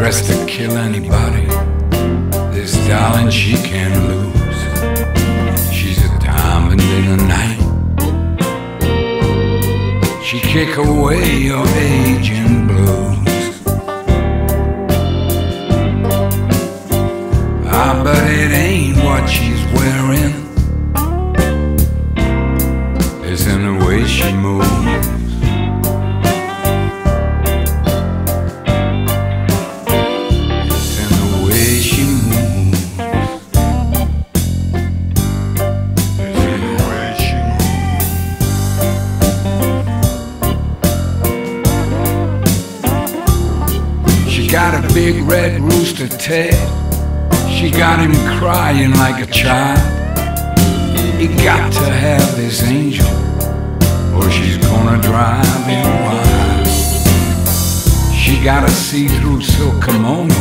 dressed to kill anybody. This darling she can't lose. She's a diamond in the night. She kick away your aging blues. Ah, but it ain't what she's wearing. It's in the way she moves. Got a big red rooster Ted. She got him crying like a child. He got to have this angel, or she's gonna drive him wild. She got a see-through silk kimono.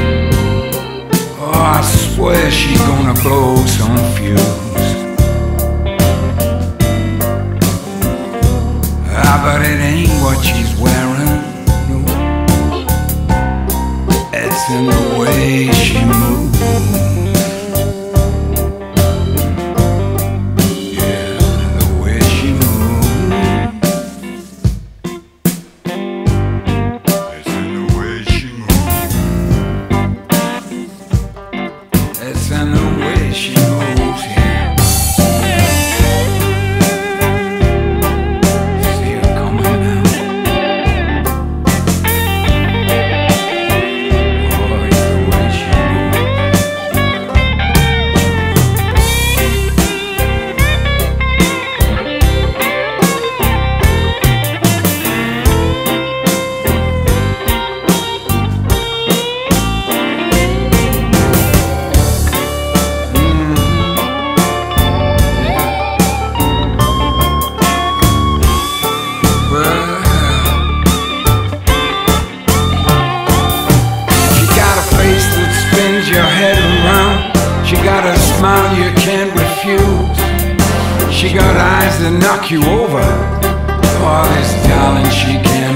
Oh, I swear she's gonna blow some fuse. Ah, but it ain't what she's wearing. It's in the way she moves. Yeah, the way she moves. It's in the way she moves. It's in the way she moves, yeah. She got a smile you can't refuse. She got eyes that knock you over. Oh, this darling she can't